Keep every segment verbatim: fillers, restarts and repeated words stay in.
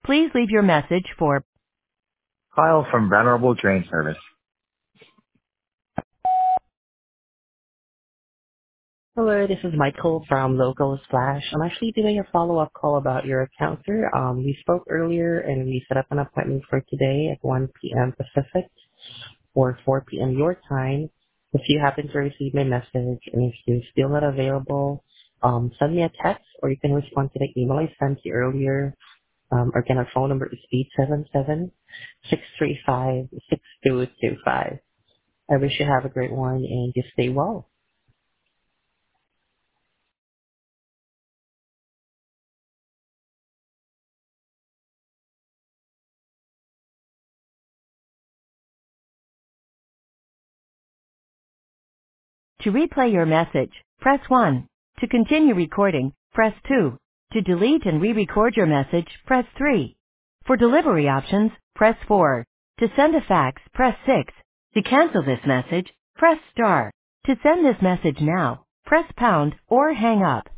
Please leave your message for Kyle from Venerable Train Service. Hello, this is Michael from Local Splash. I'm actually doing a follow-up call about your account, sir. Um, we spoke earlier and we set up an appointment for today at one p.m. Pacific or four p.m. your time. If you happen to receive my message and if you're still not available, um, send me a text or you can respond to the email I sent you earlier. Um, again, our phone number is eight seven seven, six three five, six two two five. I wish you have a great one and just stay well. to replay your message, press one. To continue recording, press two. To delete and re-record your message, press three. For delivery options, press four. To send a fax, press six. To cancel this message, press star. To send this message now, press pound or hang up.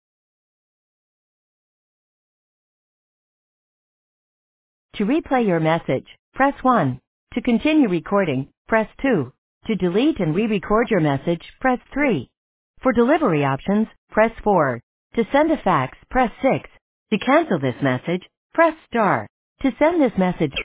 To replay your message, press one. To continue recording, press two. To delete and re-record your message, press three. For delivery options, press four. To send a fax, press six. To cancel this message, press star. To send this message